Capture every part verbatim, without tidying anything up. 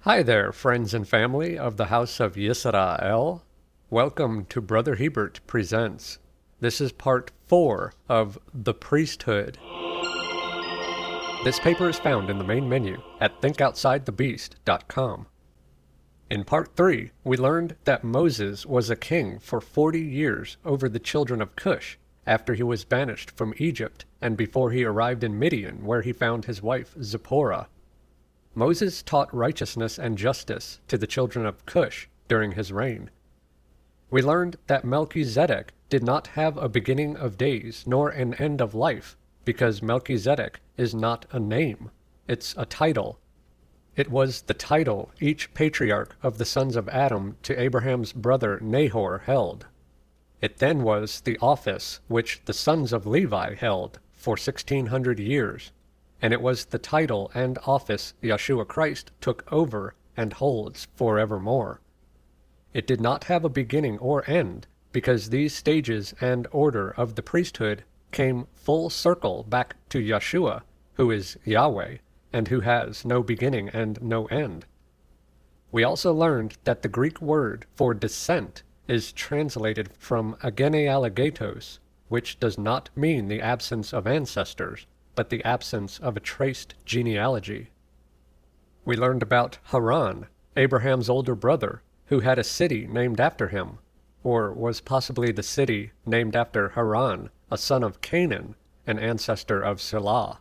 Hi there, friends and family of the House of Yisrael. Welcome to Brother Hebert Presents. This is part four of The Priesthood. This paper is found in the main menu at think outside the beast dot com. In part three, we learned that Moses was a king for forty years over the children of Cush after he was banished from Egypt and before he arrived in Midian, where he found his wife Zipporah. Moses taught righteousness and justice to the children of Cush during his reign. We learned that Melchizedek did not have a beginning of days nor an end of life, because Melchizedek is not a name, it's a title. It was the title each patriarch of the sons of Adam to Abraham's brother Nahor held. It then was the office which the sons of Levi held for sixteen hundred years, and it was the title and office Yeshua Christ took over and holds forevermore. It did not have a beginning or end, because these stages and order of the priesthood came full circle back to Yeshua, who is Yahweh, and who has no beginning and no end. We also learned that the Greek word for descent is translated from agenealogetos, which does not mean the absence of ancestors, but the absence of a traced genealogy. We learned about Haran, Abraham's older brother, who had a city named after him, or was possibly the city named after Haran, a son of Canaan, an ancestor of Selah.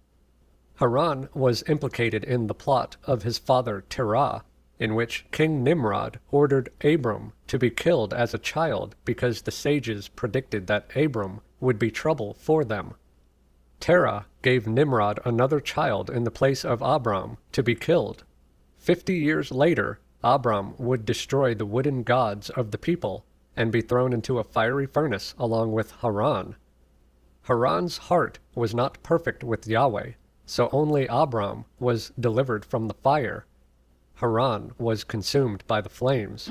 Haran was implicated in the plot of his father Terah, in which King Nimrod ordered Abram to be killed as a child because the sages predicted that Abram would be trouble for them. Terah gave Nimrod another child in the place of Abram to be killed. Fifty years later, Abram would destroy the wooden gods of the people and be thrown into a fiery furnace along with Haran. Haran's heart was not perfect with Yahweh, so only Abram was delivered from the fire. Haran was consumed by the flames.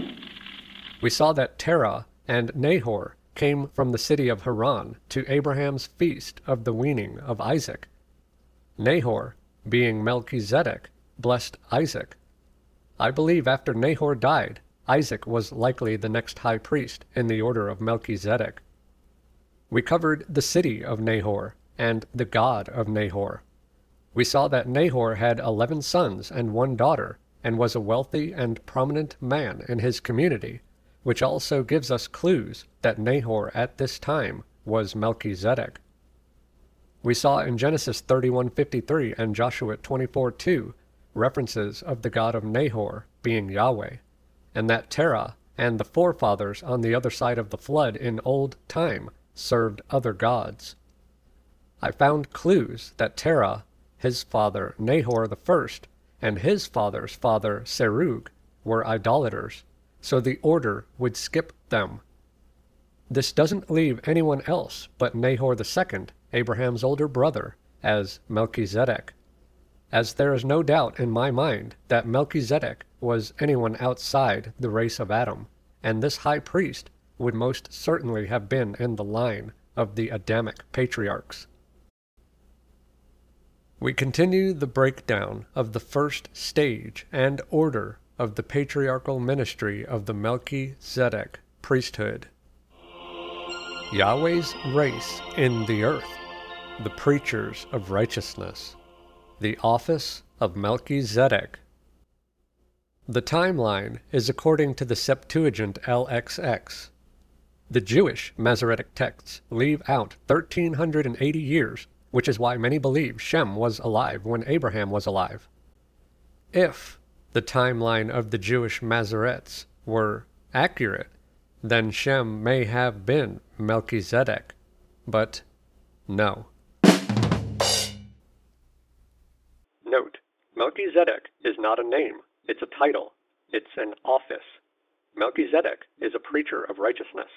We saw that Terah and Nahor came from the city of Haran to Abraham's feast of the weaning of Isaac. Nahor, being Melchizedek, blessed Isaac. I believe after Nahor died, Isaac was likely the next high priest in the order of Melchizedek. We covered the city of Nahor and the god of Nahor. We saw that Nahor had eleven sons and one daughter, and was a wealthy and prominent man in his community, which also gives us clues that Nahor at this time was Melchizedek. We saw in Genesis thirty-one fifty-three and Joshua twenty-four two references of the god of Nahor being Yahweh, and that Terah and the forefathers on the other side of the flood in old time served other gods. I found clues that Terah, his father Nahor the first, and his father's father Serug were idolaters, so the order would skip them. This doesn't leave anyone else but Nahor the second, Abraham's older brother, as Melchizedek, as there is no doubt in my mind that Melchizedek was anyone outside the race of Adam, and this high priest would most certainly have been in the line of the Adamic patriarchs. We continue the breakdown of the first stage and order of the patriarchal ministry of the Melchizedek priesthood. Yahweh's race in the earth, the preachers of righteousness, the office of Melchizedek. The timeline is according to the Septuagint L X X. The Jewish Masoretic texts leave out one thousand three hundred eighty years, which is why many believe Shem was alive when Abraham was alive. If the timeline of the Jewish Masoretes were accurate, then Shem may have been Melchizedek, but no. Note, Melchizedek is not a name, it's a title, it's an office. Melchizedek is a preacher of righteousness.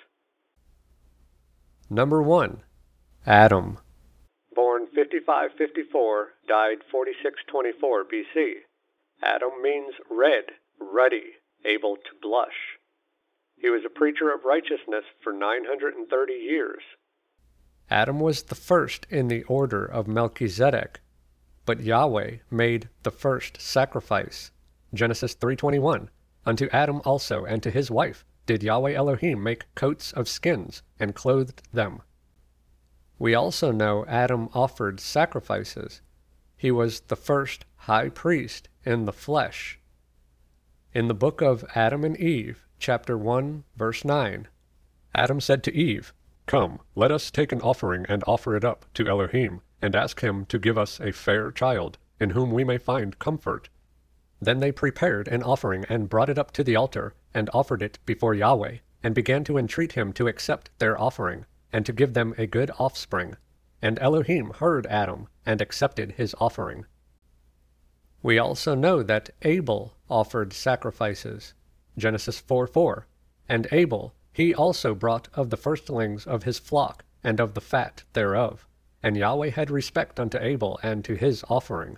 Number one, Adam. Born fifty-five fifty-four, died forty-six twenty-four B C. Adam means red, ruddy, able to blush. He was a preacher of righteousness for nine hundred thirty years. Adam was the first in the order of Melchizedek, but Yahweh made the first sacrifice. Genesis three twenty-one. Unto Adam also and to his wife did Yahweh Elohim make coats of skins, and clothed them. We also know Adam offered sacrifices. He was the first high priest in the flesh. In the book of Adam and Eve, chapter one, verse nine, Adam said to Eve, Come, let us take an offering and offer it up to Elohim, and ask him to give us a fair child, in whom we may find comfort. Then they prepared an offering and brought it up to the altar, and offered it before Yahweh, and began to entreat him to accept their offering, and to give them a good offspring. And Elohim heard Adam, and accepted his offering. We also know that Abel offered sacrifices. Genesis four four. And Abel, he also brought of the firstlings of his flock, and of the fat thereof. And Yahweh had respect unto Abel and to his offering.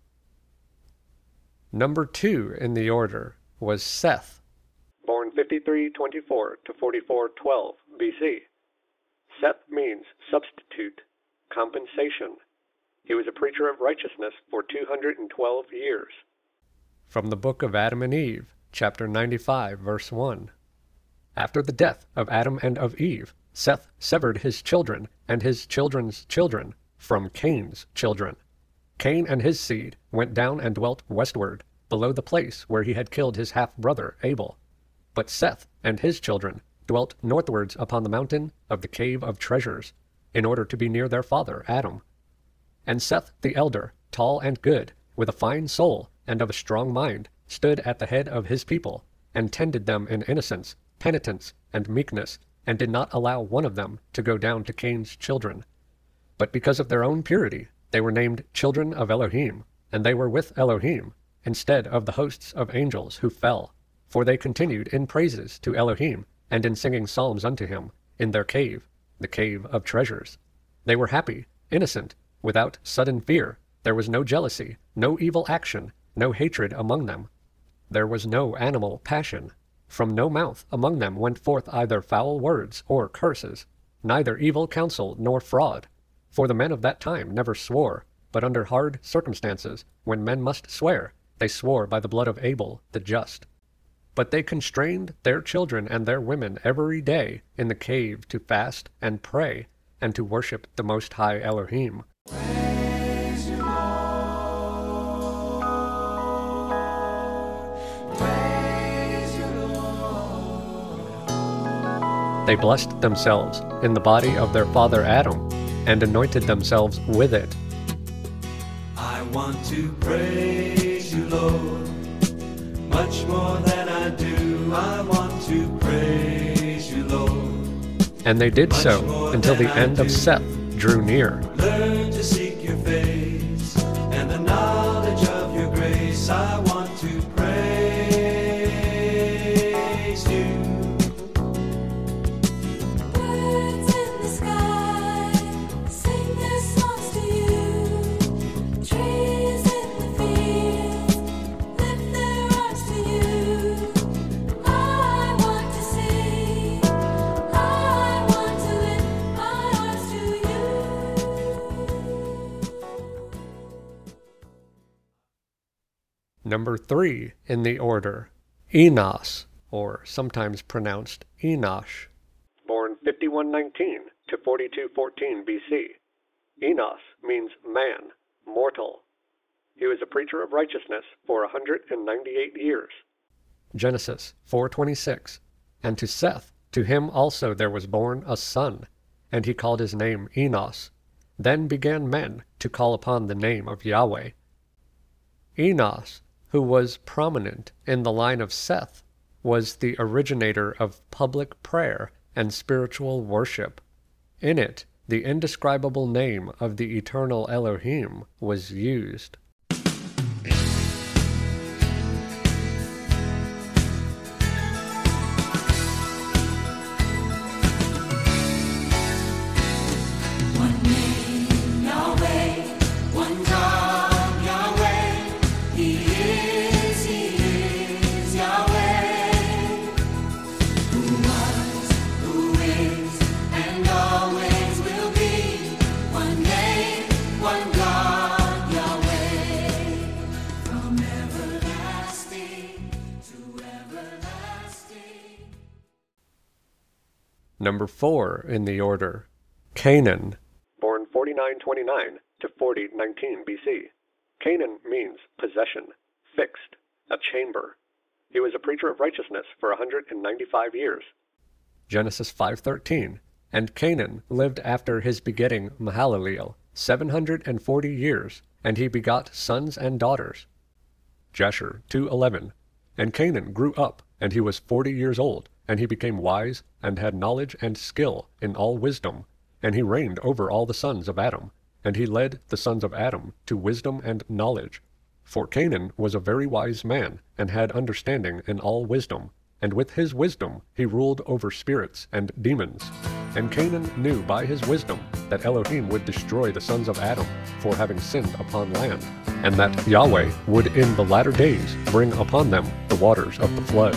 Number two in the order was Seth, born fifty-three twenty-four to forty-four twelve B C. Seth means substitute, compensation. He was a preacher of righteousness for two hundred twelve years. From the book of Adam and Eve, chapter ninety-five, verse one. After the death of Adam and of Eve, Seth severed his children and his children's children from Cain's children. Cain and his seed went down and dwelt westward, below the place where he had killed his half-brother Abel. But Seth and his children dwelt northwards upon the mountain of the cave of treasures, in order to be near their father Adam. And Seth the elder, tall and good, with a fine soul and of a strong mind, stood at the head of his people, and tended them in innocence, penitence, and meekness, and did not allow one of them to go down to Cain's children. But because of their own purity, they were named children of Elohim, and they were with Elohim, instead of the hosts of angels who fell. For they continued in praises to Elohim, and in singing psalms unto him, in their cave, the cave of treasures. They were happy, innocent, without sudden fear. There was no jealousy, no evil action, no hatred among them. There was no animal passion. From no mouth among them went forth either foul words or curses, neither evil counsel nor fraud. For the men of that time never swore, but under hard circumstances, when men must swear, they swore by the blood of Abel the just. But they constrained their children and their women every day in the cave to fast and pray, and to worship the Most High Elohim. Praise you, Lord. Praise you, Lord. They blessed themselves in the body of their father Adam, and anointed themselves with it. I want to praise you, Lord, much more than I do. I want to praise you, Lord. And they did so until the end of Seth drew near. Learn to seek your face and the knowledge of your grace. I want to praise you. Birds in the sky sing their songs to you. Trees in the fields lift their arms to you. I want to sing. I want to lift my arms to you. Number three in the order, Enos, or sometimes pronounced Enosh. Born fifty-one nineteen to forty-two fourteen B C. Enos means man, mortal. He was a preacher of righteousness for one hundred ninety-eight years. Genesis four twenty-six. And to Seth, to him also there was born a son, and he called his name Enos. Then began men to call upon the name of Yahweh. Enos, who was prominent in the line of Seth, was the originator of public prayer and spiritual worship. In it, the indescribable name of the eternal Elohim was used. One name, Yahweh, one God, Yahweh. He is, He is Yahweh. Who was, who is, and always will be. One name, one God, Yahweh. Number four in the order, Canaan. Born forty-nine twenty-nine to forty nineteen B C. Canaan means possession, fixed, a chamber. He was a preacher of righteousness for one hundred ninety-five years. Genesis five thirteen. And Canaan lived after his begetting Mahalaleel seven hundred forty years, and he begot sons and daughters. Jasher two eleven. And Canaan grew up, and he was forty years old, and he became wise, and had knowledge and skill in all wisdom, and he reigned over all the sons of Adam, and he led the sons of Adam to wisdom and knowledge. For Canaan was a very wise man, and had understanding in all wisdom, and with his wisdom he ruled over spirits and demons. And Canaan knew by his wisdom that Elohim would destroy the sons of Adam for having sinned upon land, and that Yahweh would in the latter days bring upon them the waters of the flood.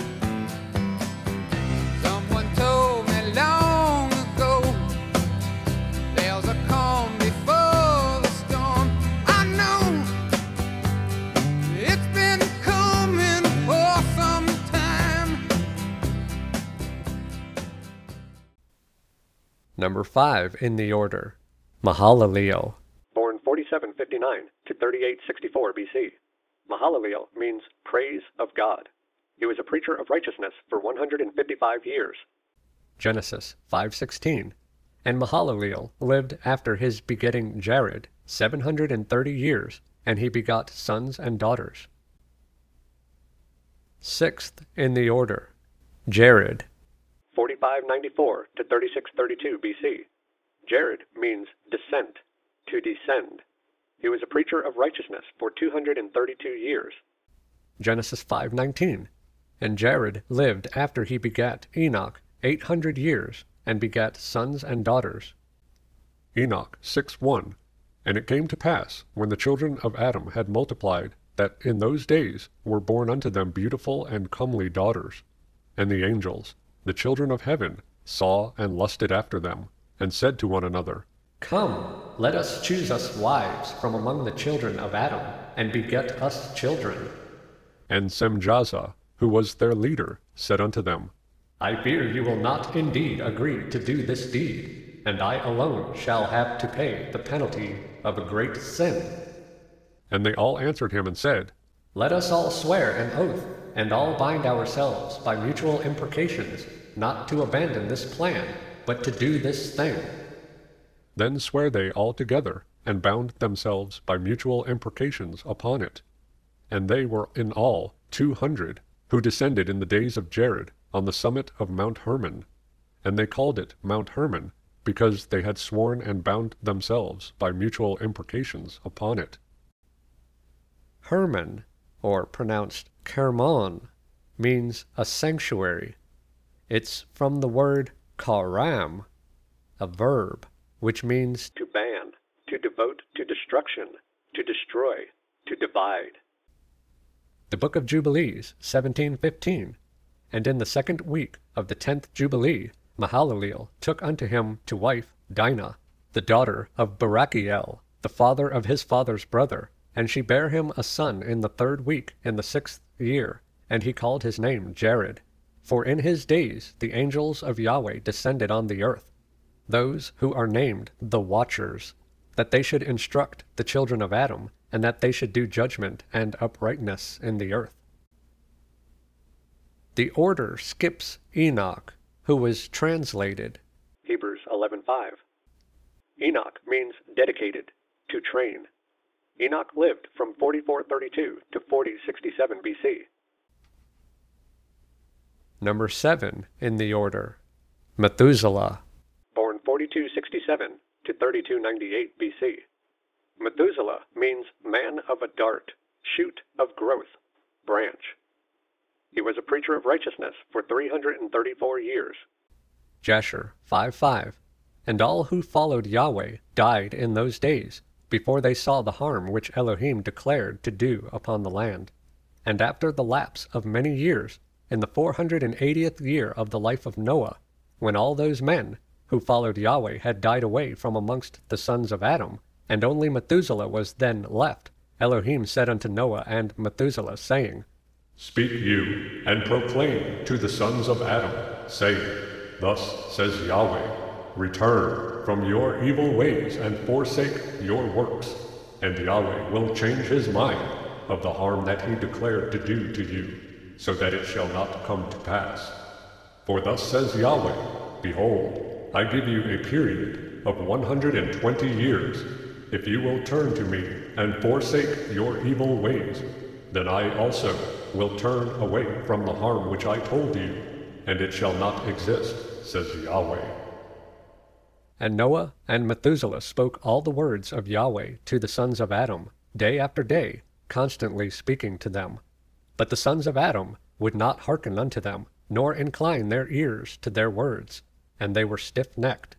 Someone told me long ago, there's a calm before the storm. I know it's been coming for some time. Number five in the order, Mahalaleel. Born forty-seven fifty-nine to thirty-eight sixty-four B C. Mahalaleel means praise of God. He was a preacher of righteousness for one hundred fifty-five years. Genesis five sixteen. And Mahalaleel lived after his begetting Jared seven hundred thirty years, and he begot sons and daughters. Sixth in the order, Jared. forty-five ninety-four to thirty-six thirty-two B C. Jared means descent, to descend. He was a preacher of righteousness for two hundred thirty-two years. Genesis five nineteen. And Jared lived after he begat Enoch eight hundred years, and begat sons and daughters. Enoch six one. And it came to pass, when the children of Adam had multiplied, that in those days were born unto them beautiful and comely daughters. And the angels, the children of heaven, saw and lusted after them, and said to one another, Come, let us choose us wives from among the children of Adam, and beget us children. And Semjaza, who was their leader, said unto them, I fear you will not indeed agree to do this deed, and I alone shall have to pay the penalty of a great sin. And they all answered him and said, Let us all swear an oath, and all bind ourselves by mutual imprecations, not to abandon this plan, but to do this thing. Then sware they all together, and bound themselves by mutual imprecations upon it. And they were in all two hundred, who descended in the days of Jared on the summit of Mount Hermon. And they called it Mount Hermon, because they had sworn and bound themselves by mutual imprecations upon it. Hermon, or pronounced Kermon, means a sanctuary. It's from the word karam, a verb, which means to ban, to devote to destruction, to destroy, to divide. The Book of Jubilees, seventeen fifteen. And in the second week of the tenth Jubilee, Mahalaleel took unto him to wife Dinah, the daughter of Barachiel, the father of his father's brother, and she bare him a son in the third week in the sixth year, and he called his name Jared. For in his days the angels of Yahweh descended on the earth, those who are named the Watchers, that they should instruct the children of Adam, and that they should do judgment and uprightness in the earth. The order skips Enoch, who was translated Hebrews eleven five. Enoch means dedicated, to train. Enoch lived from forty-four thirty-two to forty sixty-seven B C. Number seven in the order, Methuselah. Born forty-two sixty-seven to thirty-two ninety-eight B C. Methuselah means man of a dart, shoot of growth, branch. He was a preacher of righteousness for three hundred thirty-four years. Jasher five five. And all who followed Yahweh died in those days, before they saw the harm which Elohim declared to do upon the land. And after the lapse of many years, in the four hundred eightieth year of the life of Noah, when all those men who followed Yahweh had died away from amongst the sons of Adam, and only Methuselah was then left, Elohim said unto Noah and Methuselah, saying, Speak you, and proclaim to the sons of Adam, saying, Thus says Yahweh, return from your evil ways and forsake your works, and Yahweh will change his mind of the harm that he declared to do to you, so that it shall not come to pass. For thus says Yahweh, behold, I give you a period of one hundred and twenty years. If you will turn to me and forsake your evil ways, then I also will turn away from the harm which I told you, and it shall not exist, says Yahweh. And Noah and Methuselah spoke all the words of Yahweh to the sons of Adam, day after day, constantly speaking to them. But the sons of Adam would not hearken unto them, nor incline their ears to their words, and they were stiff-necked.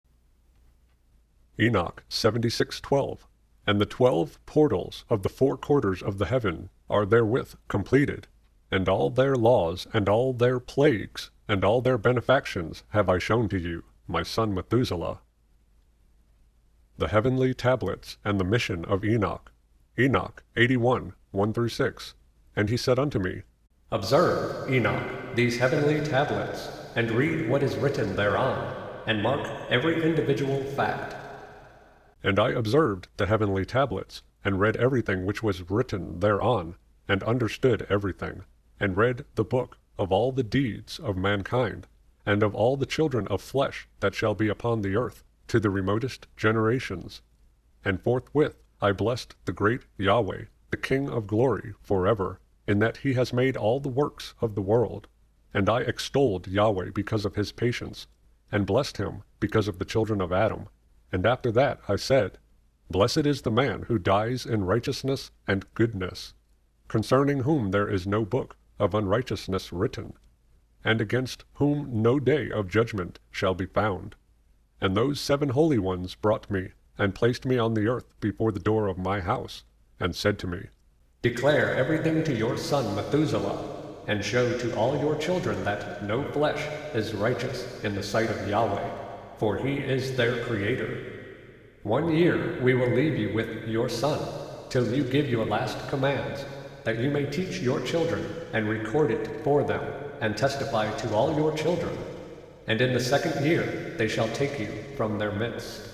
Enoch seventy-six twelve. And the twelve portals of the four quarters of the heaven are therewith completed, and all their laws and all their plagues and all their benefactions have I shown to you, my son Methuselah. The heavenly tablets and the mission of Enoch. Enoch eighty-one one through six. And he said unto me, Observe, Enoch, these heavenly tablets, and read what is written thereon, and mark every individual fact. And I observed the heavenly tablets, and read everything which was written thereon, and understood everything, and read the book of all the deeds of mankind, and of all the children of flesh that shall be upon the earth, to the remotest generations. And forthwith I blessed the great Yahweh, the King of glory, forever, in that he has made all the works of the world. And I extolled Yahweh because of his patience, and blessed him because of the children of Adam. And after that I said, Blessed is the man who dies in righteousness and goodness, concerning whom there is no book of unrighteousness written, and against whom no day of judgment shall be found. And those seven holy ones brought me, and placed me on the earth before the door of my house, and said to me, Declare everything to your son Methuselah, and show to all your children that no flesh is righteous in the sight of Yahweh, for he is their creator. One year we will leave you with your son, till you give your last commands, that you may teach your children, and record it for them, and testify to all your children. And in the second year they shall take you from their midst.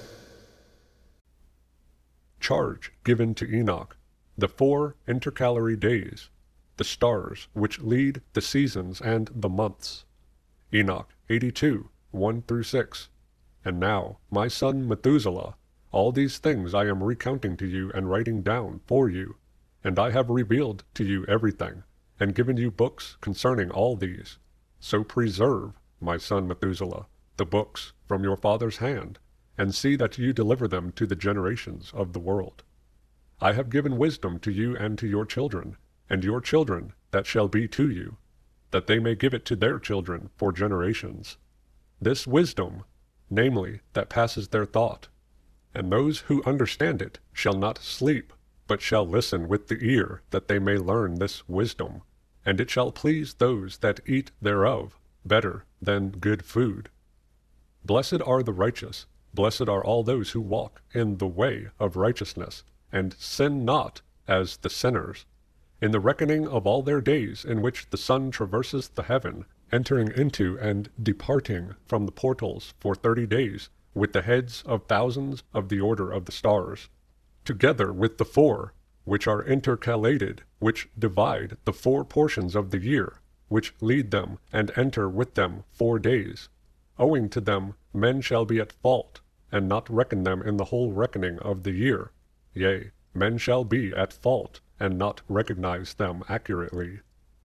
Charge given to Enoch, the four intercalary days, the stars which lead the seasons and the months. Enoch eighty-two one through six. And now, my son Methuselah, all these things I am recounting to you and writing down for you, and I have revealed to you everything, and given you books concerning all these. So preserve, my son Methuselah, the books from your father's hand, and see that you deliver them to the generations of the world. I have given wisdom to you and to your children, and your children that shall be to you, that they may give it to their children for generations. This wisdom, namely, that passes their thought. And those who understand it shall not sleep, but shall listen with the ear, that they may learn this wisdom. And it shall please those that eat thereof better than good food. Blessed are the righteous, blessed are all those who walk in the way of righteousness, and sin not as the sinners, in the reckoning of all their days in which the sun traverses the heaven, entering into and departing from the portals for thirty days, with the heads of thousands of the order of the stars, together with the four, which are intercalated, which divide the four portions of the year, which lead them and enter with them four days. Owing to them men shall be at fault, and not reckon them in the whole reckoning of the year. Yea, men shall be at fault, and not recognize them accurately.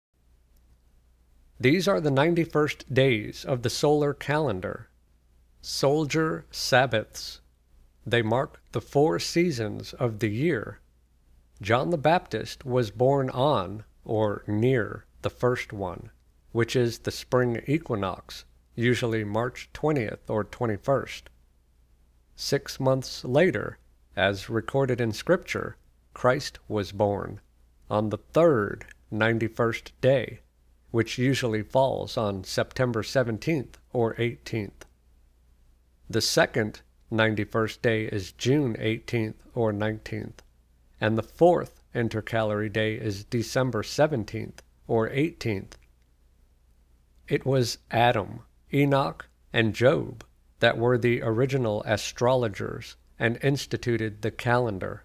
These are the ninety-first days of the solar calendar, soldier Sabbaths. They mark the four seasons of the year. John the Baptist was born on, or near, the first one, which is the spring equinox, usually March twentieth or twenty-first. Six months later, as recorded in Scripture, Christ was born, on the third ninety-first day, which usually falls on September seventeenth or eighteenth. The second ninety-first day is June eighteenth or nineteenth, and the fourth intercalary day is December seventeenth or eighteenth. It was Adam, Enoch, and Job, that were the original astrologers and instituted the calendar.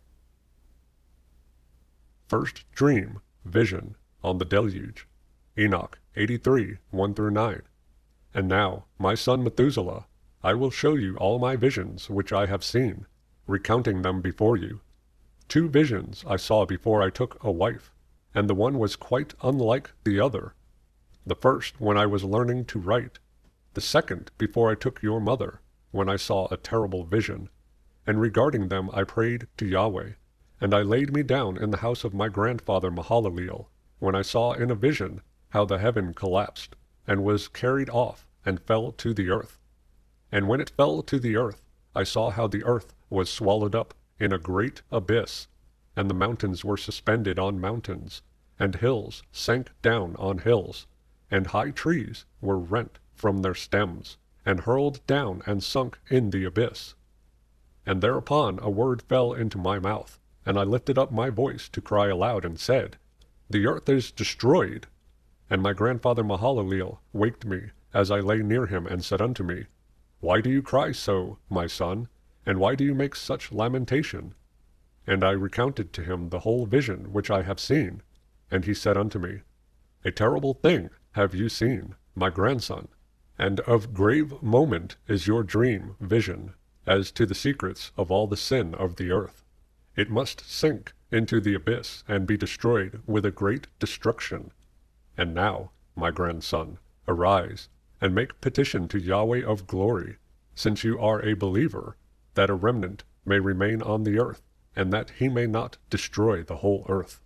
First dream, vision, on the deluge. Enoch eighty-three, one through nine. And now, my son Methuselah, I will show you all my visions which I have seen, recounting them before you. Two visions I saw before I took a wife, and the one was quite unlike the other. The first when I was learning to write, the second before I took your mother, when I saw a terrible vision. And regarding them I prayed to Yahweh, and I laid me down in the house of my grandfather Mahalaleel, when I saw in a vision how the heaven collapsed, and was carried off, and fell to the earth. And when it fell to the earth, I saw how the earth was swallowed up in a great abyss, and the mountains were suspended on mountains, and hills sank down on hills, and high trees were rent from their stems, and hurled down and sunk in the abyss. And thereupon a word fell into my mouth, and I lifted up my voice to cry aloud, and said, The earth is destroyed. And my grandfather Mahalaleel waked me, as I lay near him, and said unto me, Why do you cry so, my son? And why do you make such lamentation? And I recounted to him the whole vision which I have seen. And he said unto me, A terrible thing have you seen, my grandson, and of grave moment is your dream vision, as to the secrets of all the sin of the earth. It must sink into the abyss, and be destroyed with a great destruction. And now, my grandson, arise, and make petition to Yahweh of glory, since you are a believer, that a remnant may remain on the earth, and that he may not destroy the whole earth.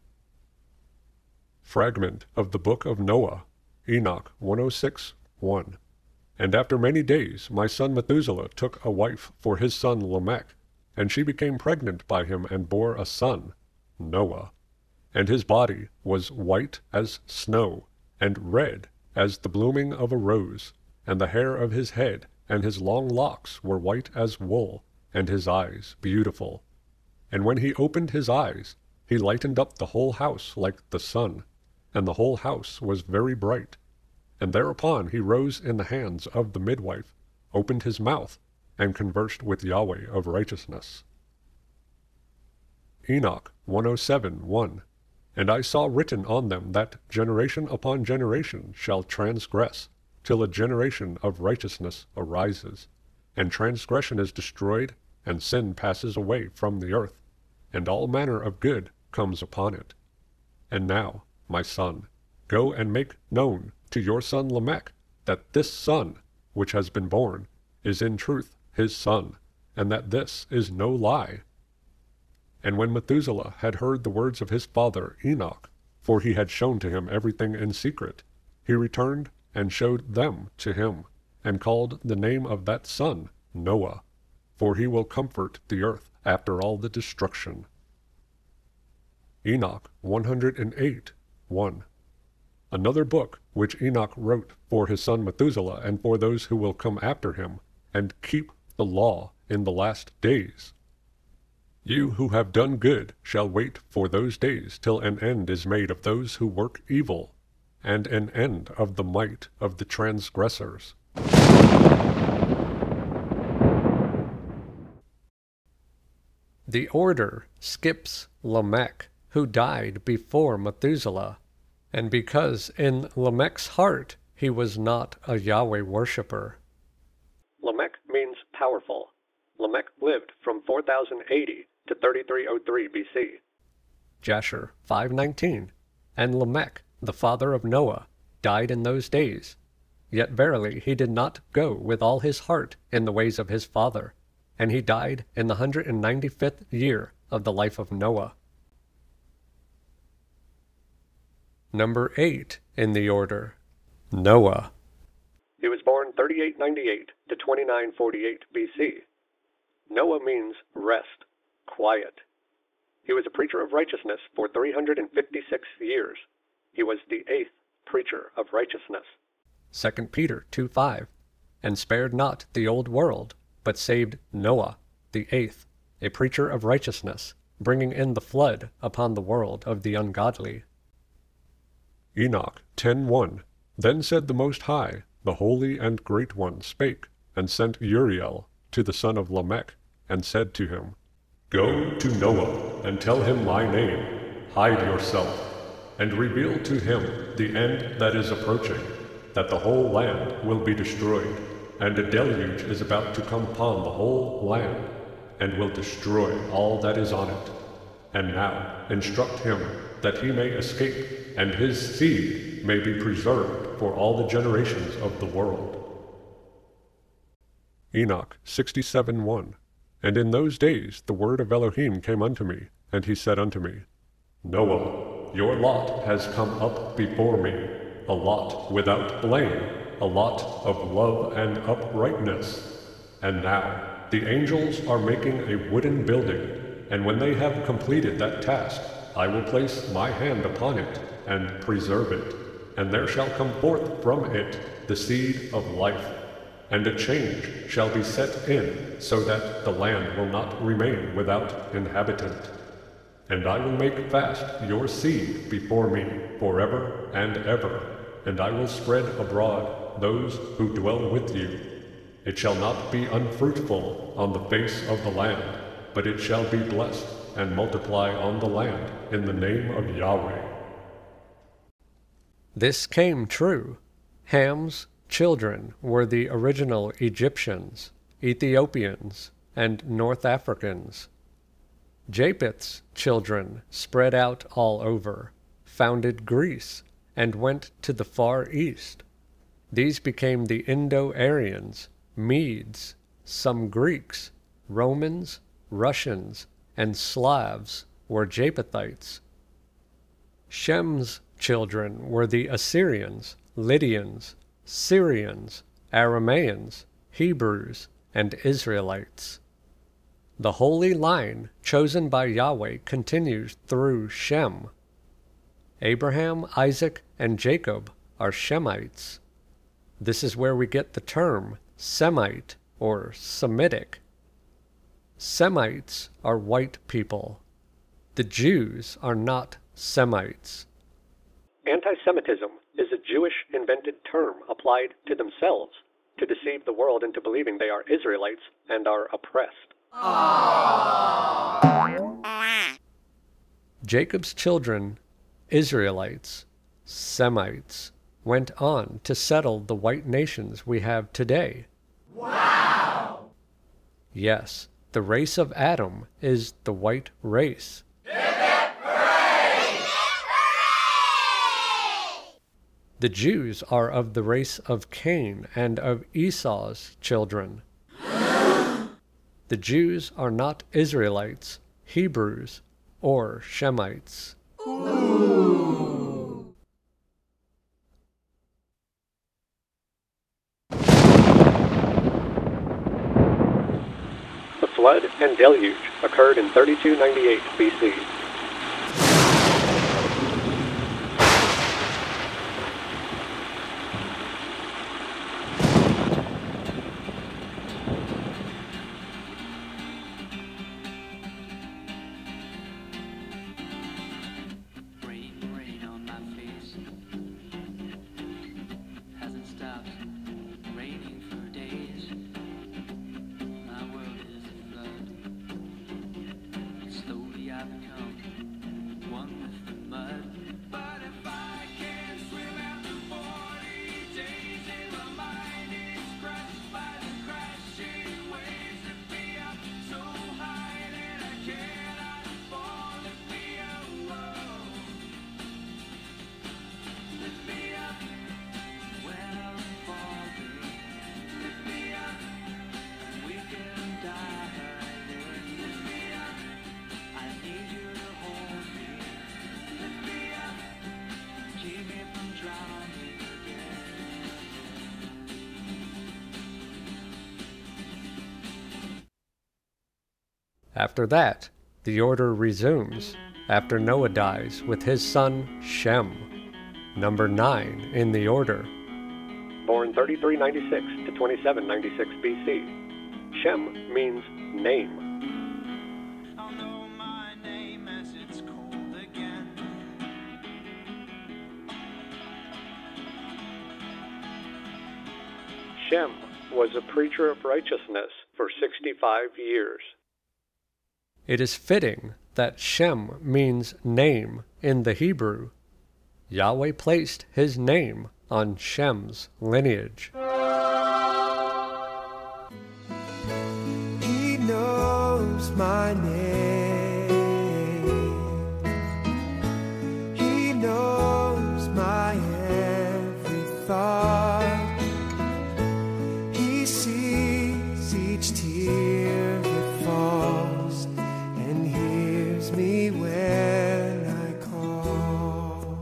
Fragment of the Book of Noah, Enoch one oh six, one. And after many days my son Methuselah took a wife for his son Lamech, and she became pregnant by him and bore a son, Noah. And his body was white as snow, and red as the blooming of a rose, and the hair of his head and his long locks were white as wool, and his eyes beautiful. And when he opened his eyes, he lightened up the whole house like the sun, and the whole house was very bright. And thereupon he rose in the hands of the midwife, opened his mouth, and conversed with Yahweh of righteousness. Enoch one oh seven, one. And I saw written on them that generation upon generation shall transgress, till a generation of righteousness arises, and transgression is destroyed, and sin passes away from the earth, and all manner of good comes upon it. And now, my son, go and make known to your son Lamech that this son, which has been born, is in truth his son, and that this is no lie. And when Methuselah had heard the words of his father Enoch, for he had shown to him everything in secret, he returned and showed them to him, and called the name of that son Noah, for he will comfort the earth after all the destruction. Enoch one hundred eight, one. Another book which Enoch wrote for his son Methuselah and for those who will come after him, and keep the law in the last days. You who have done good shall wait for those days till an end is made of those who work evil, and an end of the might of the transgressors. The order skips Lamech, who died before Methuselah, and because in Lamech's heart he was not a Yahweh worshipper. Lamech means powerful. Lamech lived from four thousand eighty to thirty-three oh three B C. Jasher five nineteen. And Lamech, the father of Noah, died in those days. Yet verily he did not go with all his heart in the ways of his father, and he died in the hundred and ninety-fifth year of the life of Noah. Number eight in the order, Noah. He was born thirty-eight ninety-eight to twenty-nine forty-eight B C. Noah means rest, quiet. He was a preacher of righteousness for three hundred fifty-six years. He was the eighth preacher of righteousness. Second Peter two five. And spared not the old world, but saved Noah, the eighth, a preacher of righteousness, bringing in the flood upon the world of the ungodly. Enoch ten one. Then said the Most High, the Holy and Great One, spake, and sent Uriel to the son of Lamech, and said to him, Go to Noah, and tell him my name. Hide yourself, and reveal to him the end that is approaching, that the whole land will be destroyed, and a deluge is about to come upon the whole land, and will destroy all that is on it. And now instruct him that he may escape, and his seed may be preserved for all the generations of the world. Enoch sixty-seven one. And in those days the word of Elohim came unto me, and he said unto me, Noah, your lot has come up before me, a lot without blame, a lot of love and uprightness. And now the angels are making a wooden building, and when they have completed that task, I will place my hand upon it, and preserve it, and there shall come forth from it the seed of life, and a change shall be set in, so that the land will not remain without inhabitant. And I will make fast your seed before me forever and ever, and I will spread abroad those who dwell with you. It shall not be unfruitful on the face of the land, but it shall be blessed and multiply on the land in the name of Yahweh. This came true. Ham's children were the original Egyptians, Ethiopians, and North Africans. Japheth's children spread out all over, founded Greece, and went to the Far East. These became the Indo-Aryans, Medes, some Greeks, Romans, Russians, and Slavs were Japhethites. Shem's children were the Assyrians, Lydians, Syrians, Aramaeans, Hebrews, and Israelites. The holy line chosen by Yahweh continues through Shem. Abraham, Isaac, and Jacob are Shemites. This is where we get the term Semite or Semitic. Semites are white people. The Jews are not Semites. Anti-Semitism is a Jewish-invented term applied to themselves to deceive the world into believing they are Israelites and are oppressed. Jacob's children, Israelites, Semites, went on to settle the white nations we have today. Wow! Yes, the race of Adam is the white race. The Jews are of the race of Cain and of Esau's children. The Jews are not Israelites, Hebrews, or Shemites. Ooh. The flood and deluge occurred in thirty-two ninety-eight B C. After that, the order resumes after Noah dies with his son Shem, number nine in the order. Born thirty-three ninety-six to twenty-seven ninety-six B C, Shem means name. I'll know my name as it's called again. Shem was a preacher of righteousness for sixty-five years. It is fitting that Shem means name in the Hebrew. Yahweh placed his name on Shem's lineage. He knows my name. He knows my every thought. He sees each tear that falls and hears me when I call.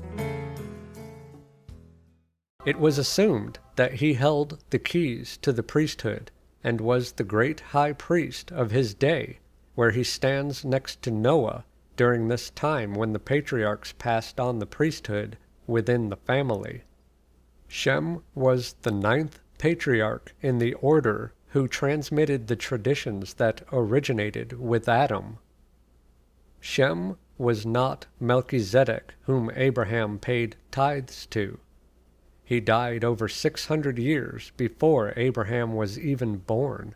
It was assumed that he held the keys to the priesthood and was the great high priest of his day, where he stands next to Noah during this time when the patriarchs passed on the priesthood within the family. Shem was the ninth patriarch in the order who transmitted the traditions that originated with Adam. Shem was not Melchizedek, whom Abraham paid tithes to. He died over six hundred years before Abraham was even born.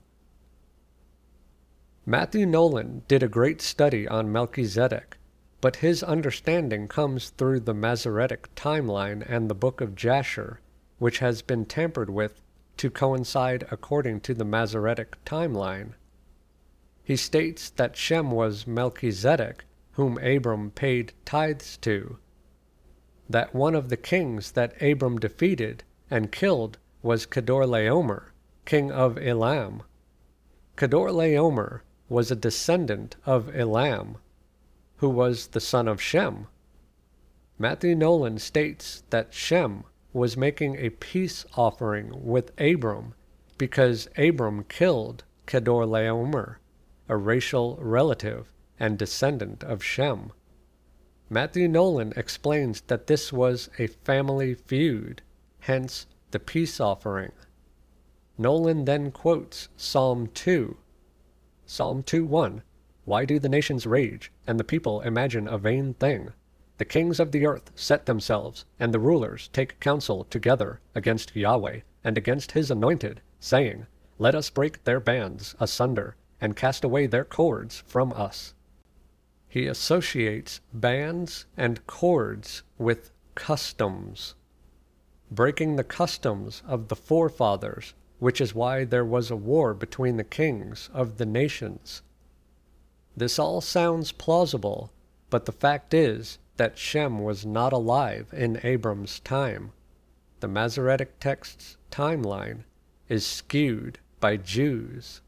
Matthew Nolan did a great study on Melchizedek, but his understanding comes through the Masoretic timeline and the Book of Jasher, which has been tampered with to coincide according to the Masoretic timeline. He states that Shem was Melchizedek, whom Abram paid tithes to, that one of the kings that Abram defeated and killed was Kedorlaomer, king of Elam. Kedorlaomer was a descendant of Elam, who was the son of Shem. Matthew Nolan states that Shem was making a peace offering with Abram because Abram killed Kedorlaomer, a racial relative and descendant of Shem. Matthew Nolan explains that this was a family feud, hence the peace offering. Nolan then quotes Psalm two. Psalm two one, "Why do the nations rage, and the people imagine a vain thing? The kings of the earth set themselves, and the rulers take counsel together against Yahweh and against his anointed, saying, Let us break their bands asunder, and cast away their cords from us." He associates bands and cords with customs, breaking the customs of the forefathers, which is why there was a war between the kings of the nations. This all sounds plausible, but the fact is that Shem was not alive in Abram's time. The Masoretic text's timeline is skewed by Jews.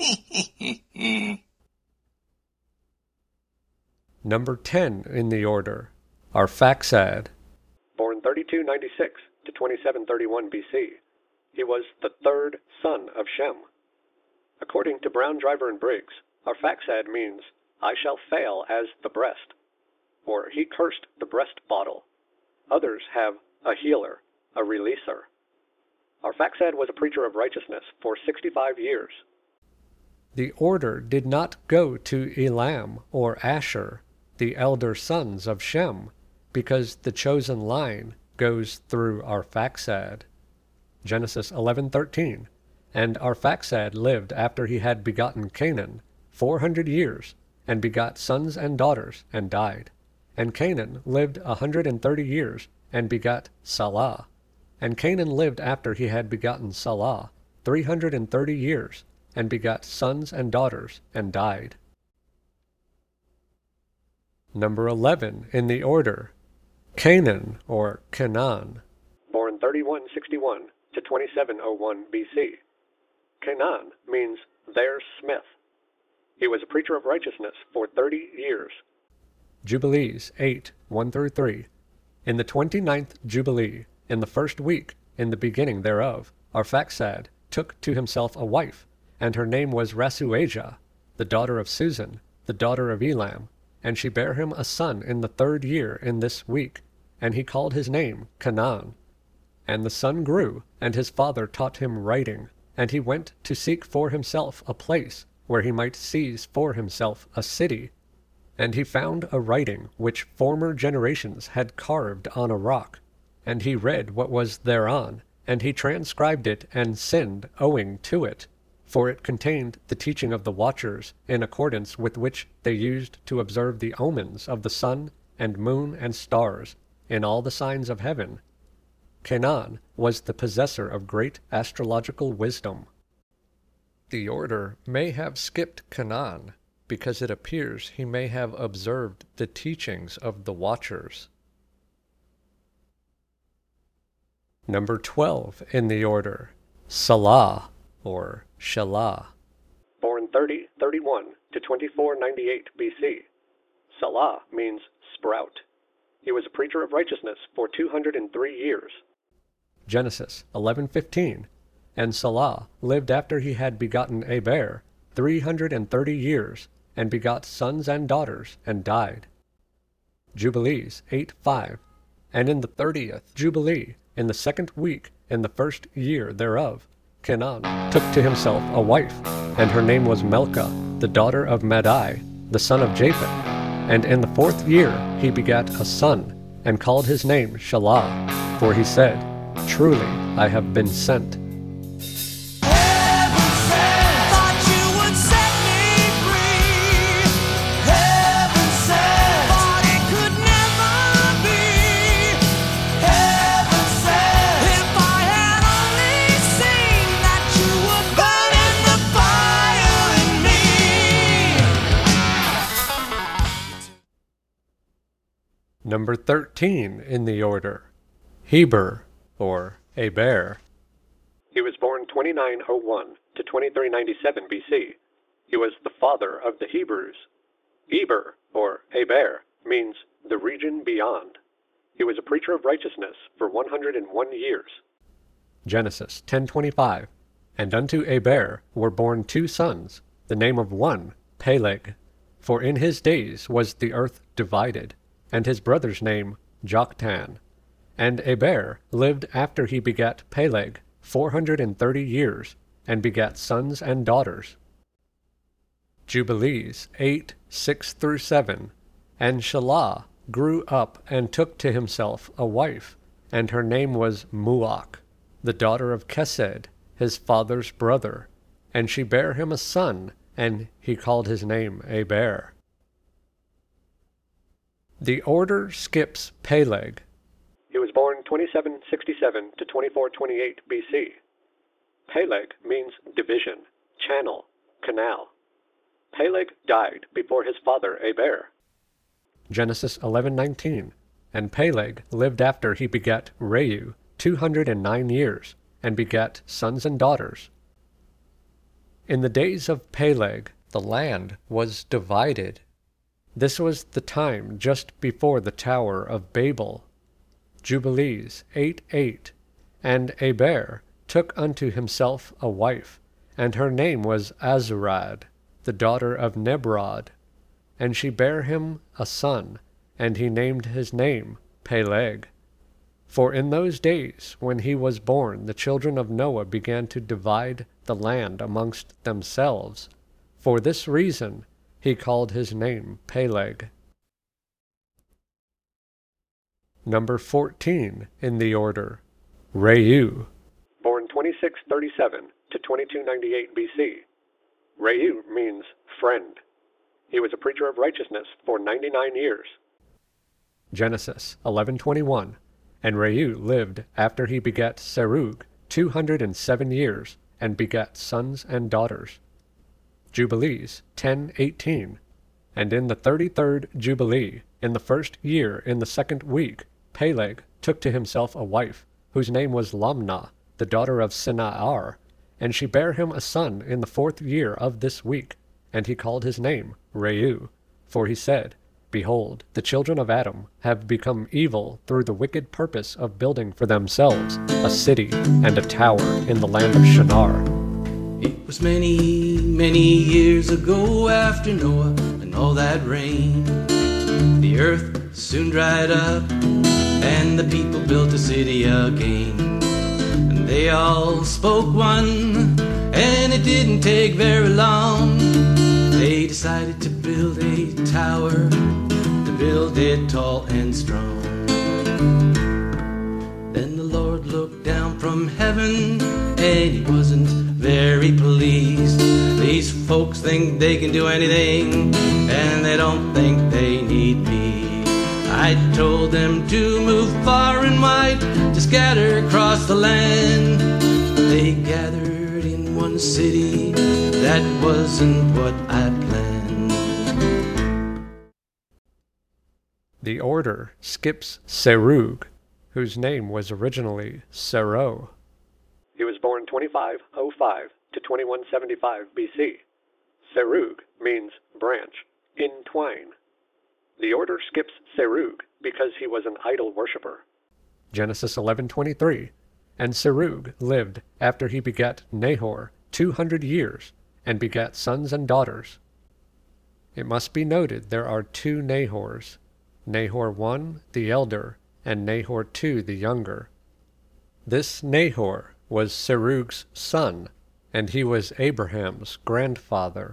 Number ten in the order, Arphaxad. Born thirty-two ninety-six to twenty-seven thirty-one B C, he was the third son of Shem. According to Brown, Driver, and Briggs, Arphaxad means, "I shall fail as the breast," or "he cursed the breast bottle." Others have a healer, a releaser. Arphaxad was a preacher of righteousness for sixty-five years. The order did not go to Elam or Asher, the elder sons of Shem, because the chosen line goes through Arphaxad. Genesis eleven thirteen, "And Arphaxad lived after he had begotten Canaan four hundred years, and begot sons and daughters, and died. And Canaan lived a hundred and thirty years, and begot Salah. And Canaan lived after he had begotten Salah three hundred and thirty years, and begot sons and daughters, and died." Number eleven in the order, Canaan or Canaan. Born thirty-one sixty-one to twenty-seven oh one B C. Canaan means their smith. He was a preacher of righteousness for thirty years. Jubilees eight, one through three. In the twenty-ninth Jubilee, in the first week, in the beginning thereof, Arphaxad took to himself a wife, and her name was Rasuajah, the daughter of Susan, the daughter of Elam, and she bare him a son in the third year in this week, and he called his name Canaan. And the son grew, and his father taught him writing, and he went to seek for himself a place where he might seize for himself a city. And he found a writing which former generations had carved on a rock, and he read what was thereon, and he transcribed it and sinned owing to it, for it contained the teaching of the watchers, in accordance with which they used to observe the omens of the sun and moon and stars in all the signs of heaven. Canaan was the possessor of great astrological wisdom. The order may have skipped Canaan, because it appears he may have observed the teachings of the watchers. Number twelve in the order, Salah, or Shelah. Born thirty thirty-one to twenty-four ninety-eight B C. Salah means sprout. He was a preacher of righteousness for two hundred three years. Genesis eleven fifteen. And Salah lived after he had begotten Eber three hundred thirty years, and begot sons and daughters, and died. Jubilees eight five. And in the thirtieth Jubilee, in the second week, in the first year thereof, Canaan took to himself a wife, and her name was Melka, the daughter of Madai, the son of Japheth. And in the fourth year he begat a son, and called his name Shelah, for he said, Truly I have been sent. Heaven sent, thought you would set me free. Heaven sent, thought it could never be. Heaven sent, if I had only seen that you were burning the fire in me. Number thirteen in the order, Heber, or Eber. He was born twenty-nine oh one to twenty-three ninety-seven B C. He was the father of the Hebrews. Eber, or Eber, means the region beyond. He was a preacher of righteousness for one hundred one years. Genesis ten twenty-five. And unto Eber were born two sons, the name of one, Peleg. For in his days was the earth divided, and his brother's name Joktan. And Eber lived after he begat Peleg four hundred and thirty years, and begat sons and daughters. Jubilees eight six through seven. And Shelah grew up and took to himself a wife, and her name was Muach, the daughter of Kesed, his father's brother. And she bare him a son, and he called his name Eber. The order skips Peleg. He was born twenty-seven sixty-seven to twenty-four twenty-eight B C. Peleg means division, channel, canal. Peleg died before his father Eber. Genesis eleven nineteen. And Peleg lived after he begat Reu two hundred and nine years, and begat sons and daughters. In the days of Peleg the land was divided. This was the time just before the Tower of Babel. Jubilees eight eight. And Eber took unto himself a wife, and her name was Azurad, the daughter of Nebrod. And she bare him a son, and he named his name Peleg. For in those days when he was born, the children of Noah began to divide the land amongst themselves. For this reason he called his name Peleg. Number fourteen in the order, Reu. Born twenty-six thirty-seven to twenty-two ninety-eight B C. Reu means friend. He was a preacher of righteousness for ninety-nine years. Genesis eleven twenty-one. And Reu lived after he begat Serug two hundred and seven years, and begat sons and daughters. Jubilees ten eighteen. And in the thirty-third Jubilee, in the first year, in the second week, Peleg took to himself a wife, whose name was Lamna, the daughter of Sinaar, and she bare him a son in the fourth year of this week, and he called his name Reu. For he said, Behold, the children of Adam have become evil through the wicked purpose of building for themselves a city and a tower in the land of Shinar. It was many, many years ago after Noah and all that rain. The earth soon dried up and the people built a city again. And they all spoke one, and it didn't take very long. They decided to build a tower, to build it tall and strong. Then the Lord looked down from heaven, and he wasn't very pleased. These folks think they can do anything, and they don't think they need me. I told them to move far and wide, to scatter across the land. They gathered in one city, that wasn't what I planned. The order skips Serug, whose name was originally Sero. He was born twenty-five oh five to twenty-one seventy-five B C. Serug means branch, entwine. The order skips Serug because he was an idol worshiper. Genesis eleven twenty-three. And Serug lived after he begat Nahor two hundred years, and begat sons and daughters. It must be noted there are two Nahors, Nahor one, the elder, and Nahor two, the younger. This Nahor was Serug's son, and he was Abraham's grandfather.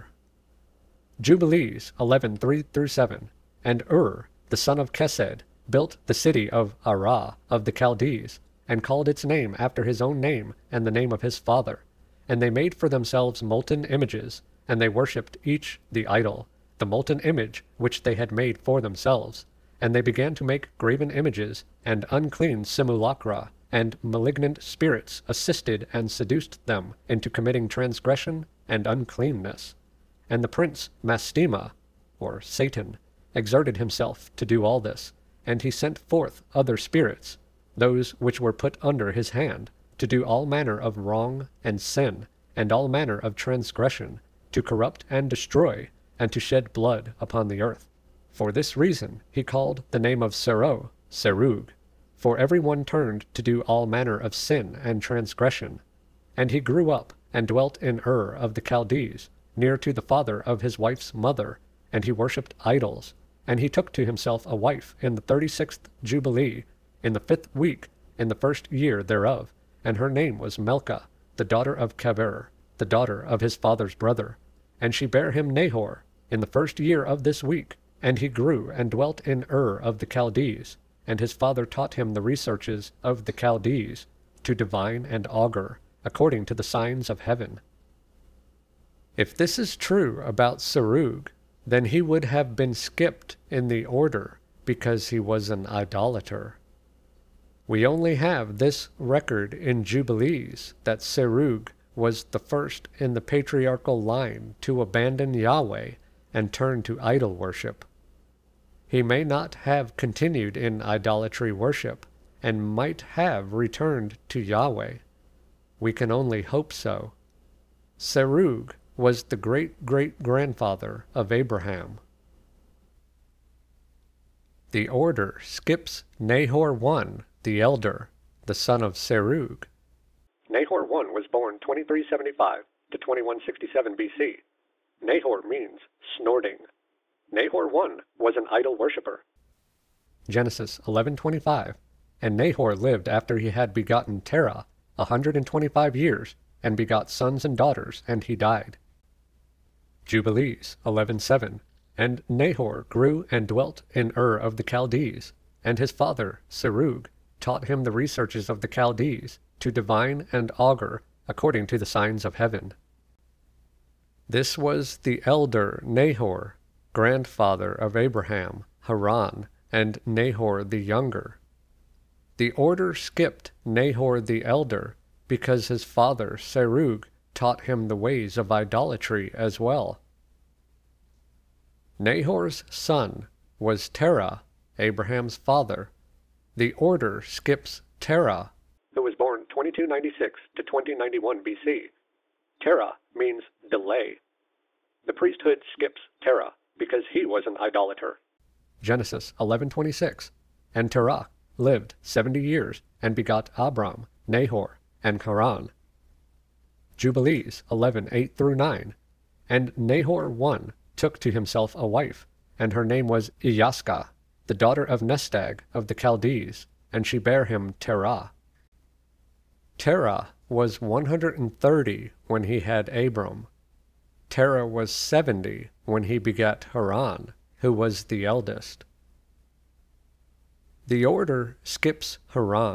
Jubilees eleven three through seven. And Ur, the son of Kesed, built the city of Arah of the Chaldees, and called its name after his own name and the name of his father. And they made for themselves molten images, and they worshipped each the idol, the molten image which they had made for themselves. And they began to make graven images, and unclean simulacra, and malignant spirits assisted and seduced them into committing transgression and uncleanness. And the prince Mastema, or Satan, exerted himself to do all this, and he sent forth other spirits, those which were put under his hand, to do all manner of wrong and sin, and all manner of transgression, to corrupt and destroy, and to shed blood upon the earth. For this reason he called the name of Sero, Serug, for every one turned to do all manner of sin and transgression. And he grew up, and dwelt in Ur of the Chaldees, near to the father of his wife's mother, and he worshipped idols. And he took to himself a wife in the thirty-sixth Jubilee, in the fifth week, in the first year thereof, and her name was Melcha, the daughter of Caber, the daughter of his father's brother. And she bare him Nahor, in the first year of this week. And he grew, and dwelt in Ur of the Chaldees, and his father taught him the researches of the Chaldees, to divine and augur, according to the signs of heaven. If this is true about Serug, then he would have been skipped in the order, because he was an idolater. We only have this record in Jubilees that Serug was the first in the patriarchal line to abandon Yahweh and turn to idol worship. He may not have continued in idolatry worship, and might have returned to Yahweh. We can only hope so. Serug was the great-great-grandfather of Abraham. The order skips Nahor one, the elder, the son of Serug. Nahor one was born twenty-three seventy-five to twenty-one sixty-seven B C. Nahor means snorting. Nahor one was an idol worshipper. Genesis eleven twenty-five. And Nahor lived after he had begotten Terah a hundred and twenty-five years, and begot sons and daughters, and he died. Jubilees eleven seven. And Nahor grew and dwelt in Ur of the Chaldees, and his father Serug taught him the researches of the Chaldees, to divine and augur, according to the signs of heaven. This was the elder Nahor, grandfather of Abraham, Haran, and Nahor the younger. The order skipped Nahor the elder, because his father Serug taught him the ways of idolatry as well. Nahor's son was Terah, Abraham's father. The order skips Terah, who was born twenty-two ninety-six to twenty ninety-one B C. Terah means delay. The priesthood skips Terah because he was an idolater. Genesis eleven twenty-six. And Terah lived seventy years, and begot Abram, Nahor, and Haran. Jubilees eleven eight through nine. And Nahor one took to himself a wife, and her name was Iaska, the daughter of Nestag of the Chaldees, and she bare him Terah. Terah was one hundred and thirty when he had Abram. Terah was seventy when he begat Haran, who was the eldest. The order skips Haran,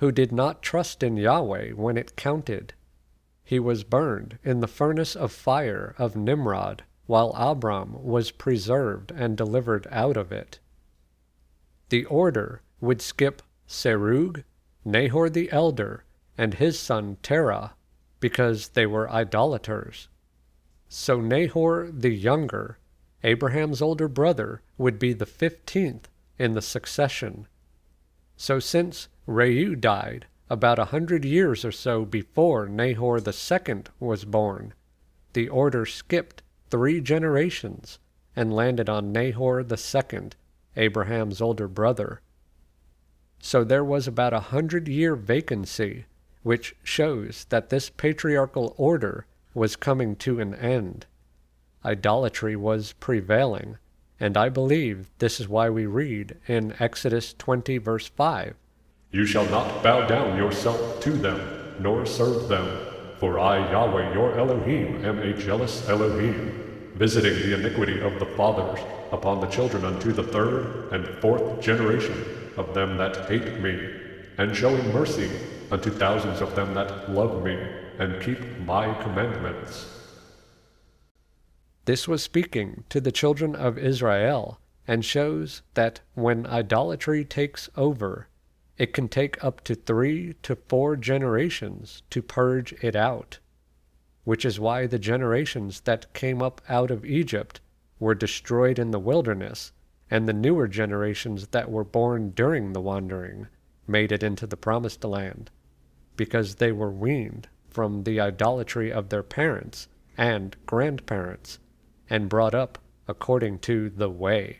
who did not trust in Yahweh when it counted. He was burned in the furnace of fire of Nimrod, while Abram was preserved and delivered out of it. The order would skip Serug, Nahor the elder, and his son Terah, because they were idolaters. So Nahor the younger, Abraham's older brother, would be the fifteenth in the succession. So since Reu died about a hundred years or so before Nahor the second was born, the order skipped three generations and landed on Nahor the second, Abraham's older brother. So there was about a hundred-year vacancy, which shows that this patriarchal order was coming to an end. Idolatry was prevailing, and I believe this is why we read in Exodus twenty verse five, You shall not bow down yourself to them, nor serve them. For I, Yahweh your Elohim, am a jealous Elohim, visiting the iniquity of the fathers upon the children unto the third and fourth generation of them that hate me, and showing mercy unto thousands of them that love me, and keep my commandments. This was speaking to the children of Israel, and shows that when idolatry takes over, it can take up to three to four generations to purge it out, which is why the generations that came up out of Egypt were destroyed in the wilderness, and the newer generations that were born during the wandering made it into the promised land, because they were weaned from the idolatry of their parents and grandparents, and brought up according to the way.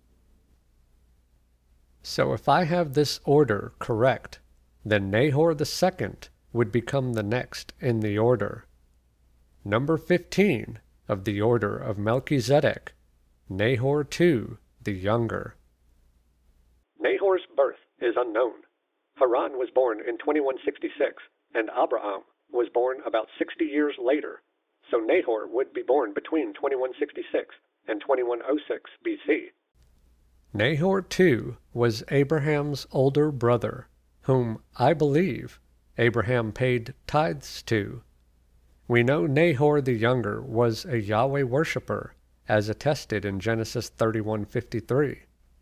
So if I have this order correct, then Nahor the second would become the next in the order. Number fifteen of the order of Melchizedek, Nahor the second, the younger. Nahor's birth is unknown. Haran was born in twenty-one sixty-six, and Abraham was born about sixty years later, so Nahor would be born between twenty-one sixty-six and twenty-one oh six B C. Nahor the second was Abraham's older brother, whom, I believe, Abraham paid tithes to. We know Nahor the younger was a Yahweh worshipper, as attested in Genesis thirty-one fifty-three.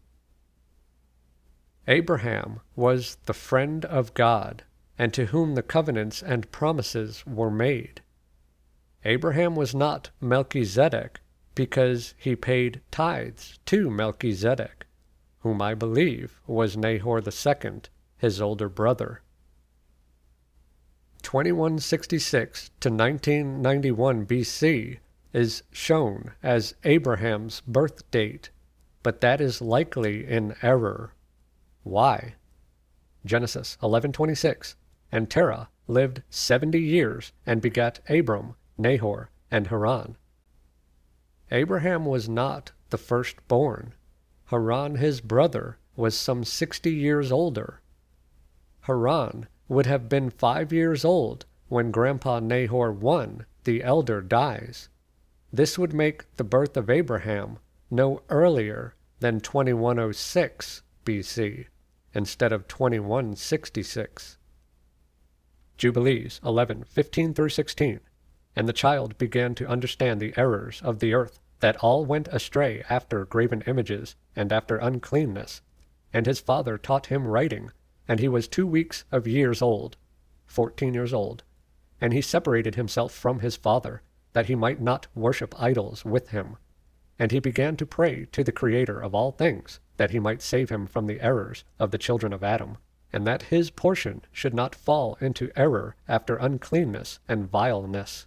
Abraham was the friend of God, and to whom the covenants and promises were made. Abraham was not Melchizedek, because he paid tithes to Melchizedek, whom I believe was Nahor the second, his older brother. twenty-one sixty-six to nineteen ninety-one B C is shown as Abraham's birth date, but that is likely in error. Why? Genesis eleven twenty-six, and Terah lived seventy years and begat Abram, Nahor, and Haran. Abraham was not the firstborn. Haran, his brother, was some sixty years older. Haran would have been five years old when Grandpa Nahor the first, the elder, dies. This would make the birth of Abraham no earlier than twenty-one oh six B C instead of twenty-one sixty-six. Jubilees eleven fifteen through sixteen. And the child began to understand the errors of the earth, that all went astray after graven images and after uncleanness. And his father taught him writing, and he was two weeks of years old, fourteen years old. And he separated himself from his father, that he might not worship idols with him. And he began to pray to the Creator of all things, that he might save him from the errors of the children of Adam, and that his portion should not fall into error after uncleanness and vileness.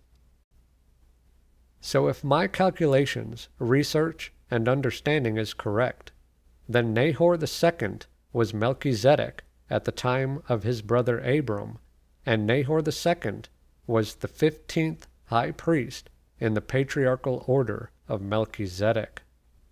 So if my calculations, research, and understanding is correct, then Nahor the second was Melchizedek at the time of his brother Abram, and Nahor the second was the fifteenth high priest in the patriarchal order of Melchizedek.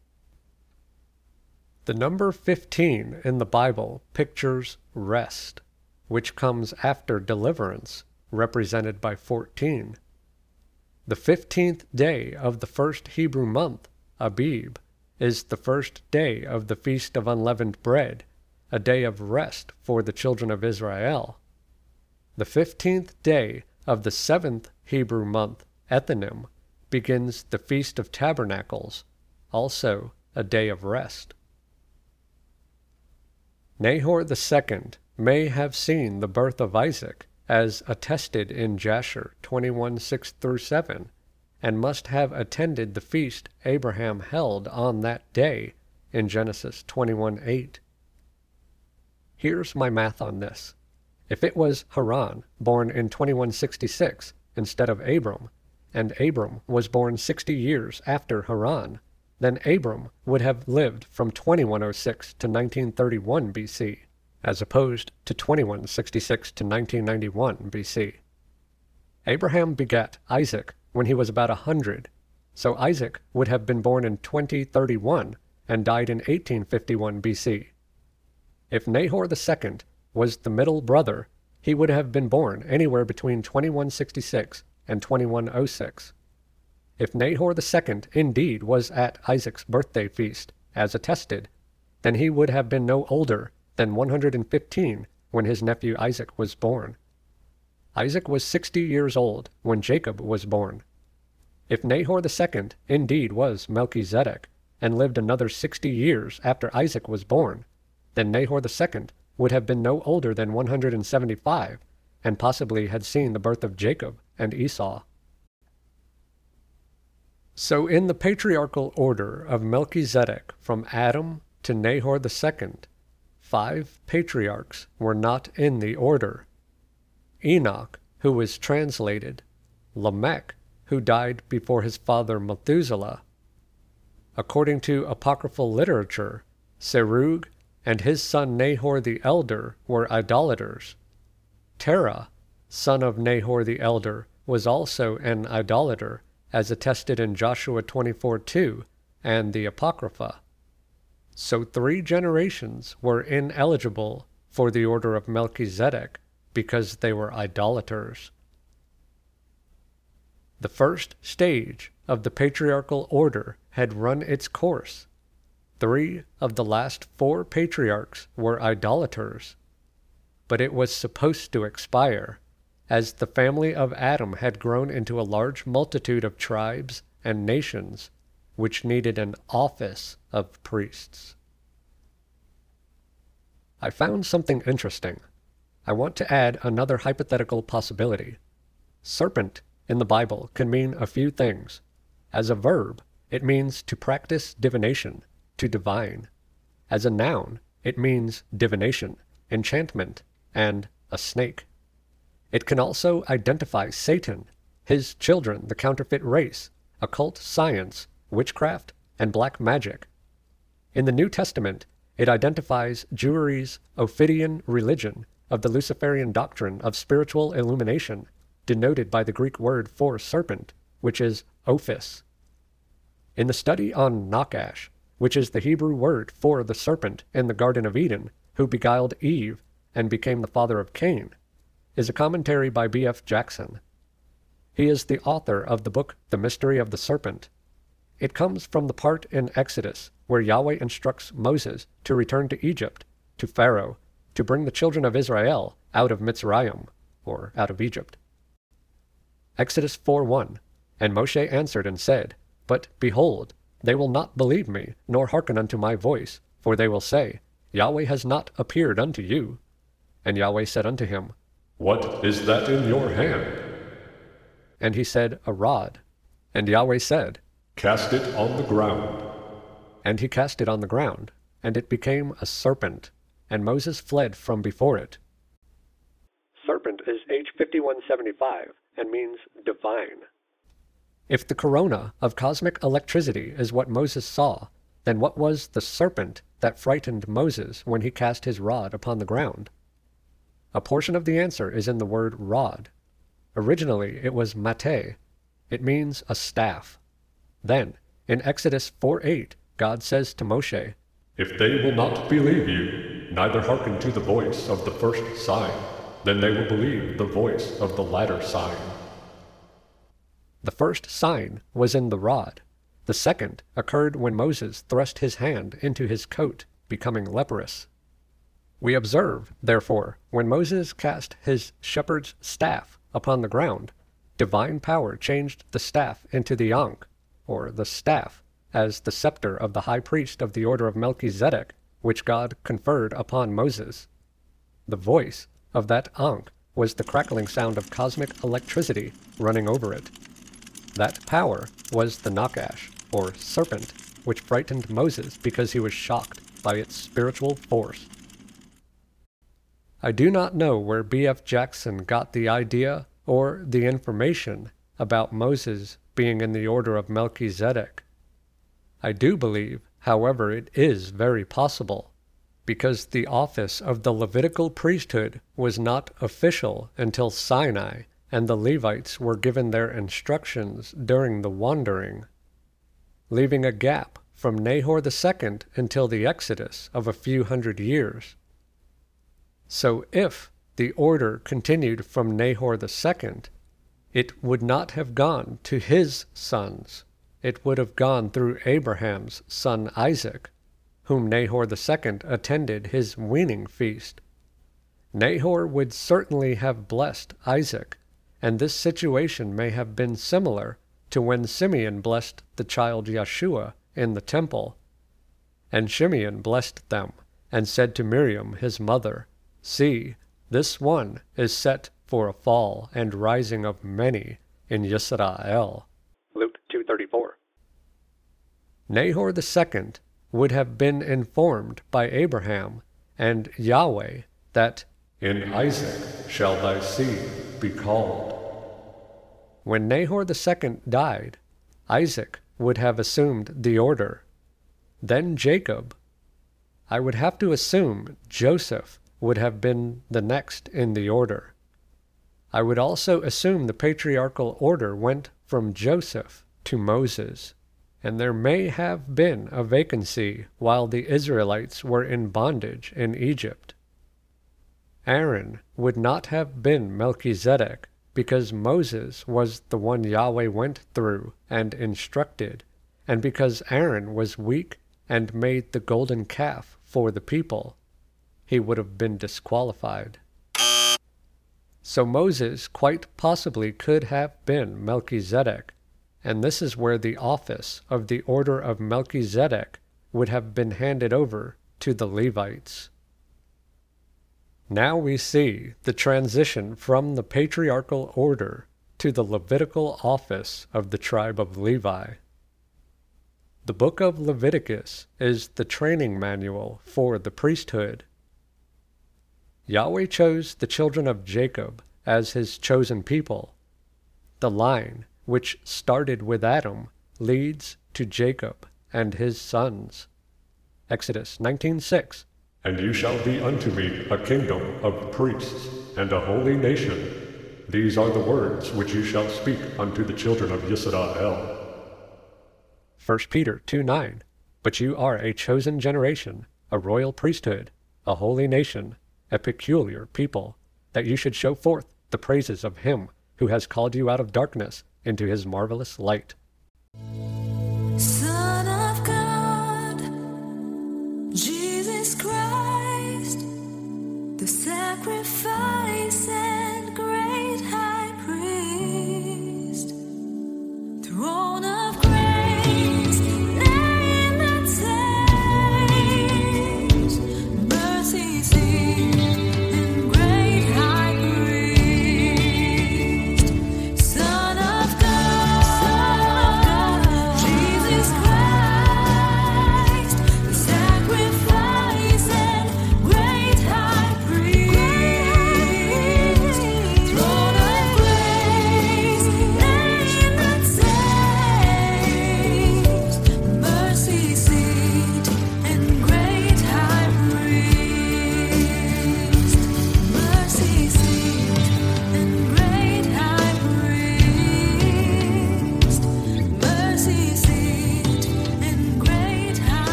The number fifteen in the Bible pictures rest, which comes after deliverance, represented by fourteen. The fifteenth day of the first Hebrew month, Abib, is the first day of the Feast of Unleavened Bread, a day of rest for the children of Israel. The fifteenth day of the seventh Hebrew month, Ethanim, begins the Feast of Tabernacles, also a day of rest. Nahor the second may have seen the birth of Isaac, as attested in Jasher twenty-one six through seven, and must have attended the feast Abraham held on that day in Genesis twenty-one eight. Here's my math on this. If it was Haran, born in twenty-one sixty-six, instead of Abram, and Abram was born sixty years after Haran, then Abram would have lived from twenty-one oh six to nineteen thirty-one B C, as opposed to twenty-one sixty-six to nineteen ninety-one B C. Abraham begat Isaac when he was about a hundred, so Isaac would have been born in twenty thirty-one and died in eighteen fifty-one B C. If Nahor the second was the middle brother, he would have been born anywhere between twenty-one sixty-six and twenty-one oh six. If Nahor the second indeed was at Isaac's birthday feast, as attested, then he would have been no older than one hundred fifteen when his nephew Isaac was born. Isaac was sixty years old when Jacob was born. If Nahor the second indeed was Melchizedek, and lived another sixty years after Isaac was born, then Nahor the second would have been no older than one hundred seventy-five, and possibly had seen the birth of Jacob and Esau. So in the patriarchal order of Melchizedek from Adam to Nahor the second, five patriarchs were not in the order. Enoch, who was translated, Lamech, who died before his father Methuselah. According to apocryphal literature, Serug and his son Nahor the elder were idolaters. Terah, son of Nahor the elder, was also an idolater, as attested in Joshua twenty-four two and the Apocrypha. So three generations were ineligible for the order of Melchizedek because they were idolaters. The first stage of the patriarchal order had run its course. Three of the last four patriarchs were idolaters, but it was supposed to expire, as the family of Adam had grown into a large multitude of tribes and nations, which needed an office of priests. I found something interesting. I want to add another hypothetical possibility. Serpent in the Bible can mean a few things. As a verb, it means to practice divination, to divine. As a noun, it means divination, enchantment, and a snake. It can also identify Satan, his children, the counterfeit race, occult science, witchcraft, and black magic. In the New Testament, it identifies Jewry's Ophidian religion of the Luciferian doctrine of spiritual illumination, denoted by the Greek word for serpent, which is ophis. In the study on Nakash, which is the Hebrew word for the serpent in the Garden of Eden, who beguiled Eve and became the father of Cain, is a commentary by B F Jackson. He is the author of the book The Mystery of the Serpent. It comes from the part in Exodus where Yahweh instructs Moses to return to Egypt, to Pharaoh, to bring the children of Israel out of Mitzrayim, or out of Egypt. Exodus four one, And Moshe answered and said, But behold, they will not believe me, nor hearken unto my voice, for they will say, Yahweh has not appeared unto you. And Yahweh said unto him, What is that in your hand? And he said, A rod. And Yahweh said, Cast it on the ground. And he cast it on the ground, and it became a serpent, and Moses fled from before it. Serpent is H fifty-one seventy-five and means divine. If the corona of cosmic electricity is what Moses saw, then what was the serpent that frightened Moses when he cast his rod upon the ground? A portion of the answer is in the word rod. Originally it was mate. It means a staff. Then, in Exodus four eight, God says to Moshe, If they will not believe you, neither hearken to the voice of the first sign, then they will believe the voice of the latter sign. The first sign was in the rod. The second occurred when Moses thrust his hand into his coat, becoming leprous. We observe, therefore, when Moses cast his shepherd's staff upon the ground, divine power changed the staff into the Ankh, or the staff, as the scepter of the high priest of the order of Melchizedek, which God conferred upon Moses. The voice of that Ankh was the crackling sound of cosmic electricity running over it. That power was the Nakash, or serpent, which frightened Moses because he was shocked by its spiritual force. I do not know where B F Jackson got the idea or the information about Moses being in the order of Melchizedek. I do believe, however, it is very possible, because the office of the Levitical priesthood was not official until Sinai, and the Levites were given their instructions during the wandering, leaving a gap from Nahor the Second until the Exodus of a few hundred years. So if the order continued from Nahor the Second, it would not have gone to his sons. It would have gone through Abraham's son Isaac, whom Nahor the Second attended his weaning feast. Nahor would certainly have blessed Isaac, and this situation may have been similar to when Simeon blessed the child Yeshua in the temple. And Simeon blessed them, and said to Miriam his mother, See, this one is set for a fall and rising of many in Yisrael. Luke two thirty-four. Nahor the Second would have been informed by Abraham and Yahweh that In Isaac shall thy seed be called. when Nahor the Second died, Isaac would have assumed the order. Then Jacob. I would have to assume Joseph would have been the next in the order. I would also assume the patriarchal order went from Joseph to Moses, and there may have been a vacancy while the Israelites were in bondage in Egypt. Aaron would not have been Melchizedek, because Moses was the one Yahweh went through and instructed, and because Aaron was weak and made the golden calf for the people. He would have been disqualified. So Moses quite possibly could have been Melchizedek, and this is where the office of the order of Melchizedek would have been handed over to the Levites. Now we see the transition from the patriarchal order to the Levitical office of the tribe of Levi. The book of Leviticus is the training manual for the priesthood. Yahweh chose the children of Jacob as his chosen people. The line, which started with Adam, leads to Jacob and his sons. Exodus nineteen six. And you shall be unto me a kingdom of priests, and a holy nation. These are the words which you shall speak unto the children of Yisrael. First Peter two nine. But you are a chosen generation, a royal priesthood, a holy nation, a peculiar people, that you should show forth the praises of him who has called you out of darkness into his marvelous light. Son of God, Jesus Christ, the sacrifice.